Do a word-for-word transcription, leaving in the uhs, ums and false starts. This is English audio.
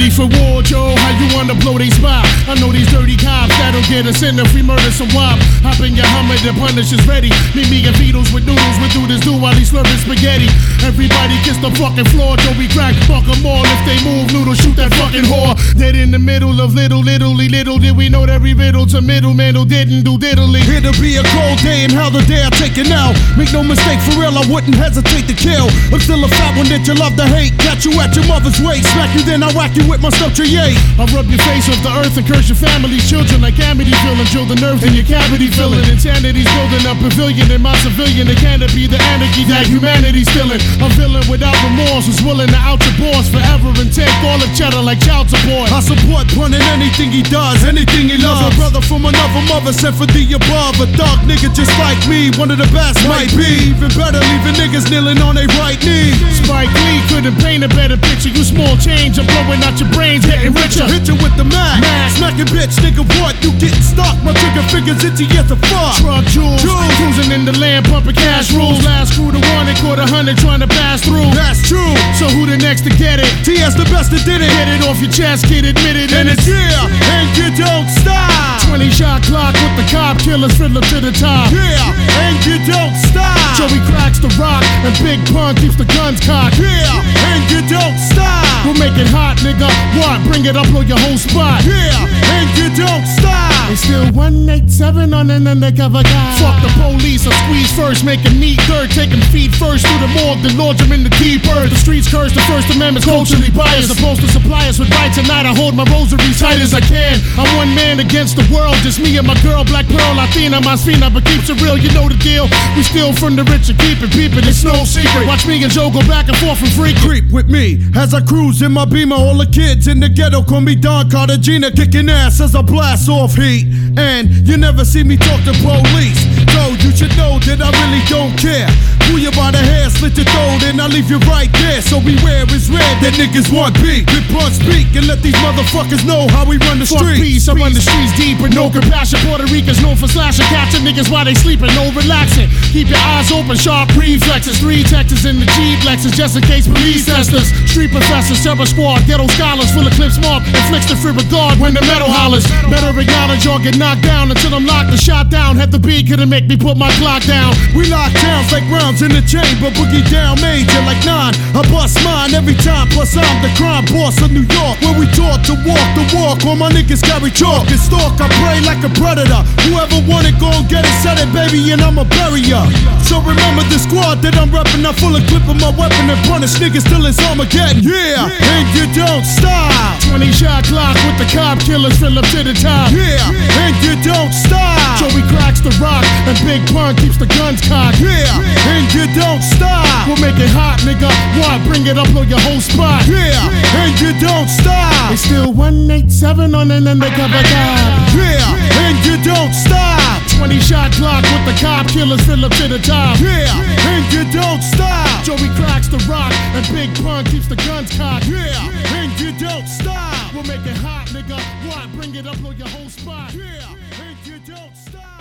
ready for war, Joe? How you wanna blow they spot? I know these dirty cops that'll get us in if we murder some wop. Hop in your Hummer, the punish is ready. Meet me and Beatles with noodles, we do this do while he's slurping spaghetti. Everybody kiss the fucking floor, Joe, we crack, fuck them all. If they move, noodles, shoot that fucking whore. Dead in the middle of little, little, little did we know that every riddle to middleman who didn't do diddly. Here to be a cold day and how the day I take it now. Make no mistake, for real, I wouldn't hesitate to kill. I'm still a fat one that you love to hate. Catch you at your mother's waist, smack you then I whack you with my stuff to yay. I rub your face off the earth and curse your family's children like Amity filling, drill the nerves in your cavity filling. Insanity's building a pavilion in my civilian. It can't be the anarchy that humanity's feeling. I'm villain without remorse, who's willing to out your boss forever and take all the cheddar like child support. I support Pun in anything he does, anything he loves. A brother from another mother sent for the above. A dog nigga just like me, one of the best might be. Even better, leaving niggas kneeling on their right knee. Spike Lee couldn't paint a better picture. You small change, I'm blowing out your brains, getting richer. Hit you with the Mac, Mac. Smacking bitch, nigga, what? You getting stuck, my trigger fingers itchy as a fuck. Truck jewels, jewels, cruising in the land, pumping cash rules. Last crew to one, they caught a hundred trying to pass through. That's true. So who the next to get it? T S the best that did it. Get it off your chest, kid, admit it. And it's yeah, and you don't stop. twenty shot clock with the cop killers, fiddler to the top. Yeah, and you don't stop. Joey cracks the rock, and Big Pun keeps the guns cocked. Yeah, and you don't stop. We'll make it hot, nigga. What? Bring it up, blow your whole spot. Yeah, and you don't stop. It's still one eighty-seven on an undercover guy. Fuck the police, I squeeze first, make him neat third. Take him feet first through the morgue, then launch him in the deep earth. The streets curse, the First Amendment's culturally biased. Supposed to supply us with right tonight. I hold my rosary tight as I can. I'm one man against the world, just me and my girl, Black Pearl, Latina, Masfina, but keeps it real, you know the deal. We steal from the rich and keep it peeping, it's no secret. Watch me and Joe go back and forth and freak. Creep with me as I cruise in my Beamer. All the kids in the ghetto call me Don Cartagena, kicking ass as I blast off heat. And you never see me talk to police, so you should know that I really don't care. Pull you by the hair, slit your throat, and I leave you right there. So beware, it's red that niggas want beat. Good punch speak and let these motherfuckers know how we run the Fuck streets. peace, I run the streets deep with no compassion. Puerto Ricans known for slashing, catching niggas while they sleeping, no relaxing. Keep your eyes open, sharp reflexes. Three Texas in the Jeep Lexus, just in case police test us. Street professors, terror squad, ghetto scholars, full of clips marked, inflicts the free regard when the metal hollers. Better acknowledge or get knocked down until I'm locked and shot down. Had the beat, couldn't make me put my clock down. We lock towns like rounds in the chamber, boogie down major like nine. I bust mine every time, plus I'm the crime boss of New York, where we taught to walk the walk. All my niggas carry chalk and stalk, I pray like a predator. Whoever want it, gon' get it, set it, baby, and I'ma bury ya. So remember the squad that I'm reppin', I full of clip of my weapon and punish niggas till it's Armageddon. Yeah, and you don't stop. twenty shot clock with the cop killers, fill up to the top. Yeah, and you don't stop. Joey cracks the rock, and Big Pun keeps the guns cocked. Yeah, and you don't stop. We'll make it hot, nigga. What? Bring it up, blow your whole spot. Yeah, and you don't stop. It's still one eighty-seven on an undercover guy. Yeah, and you don't stop. twenty shot clock with the cop killers, fill up to the top. Yeah, and you don't stop. Joey cracks the rock, and Big Pun keeps the guns cocked. Yeah, and you don't stop. We'll make it hot, nigga. What? Bring it up, blow your whole spot. Yeah, and you don't stop.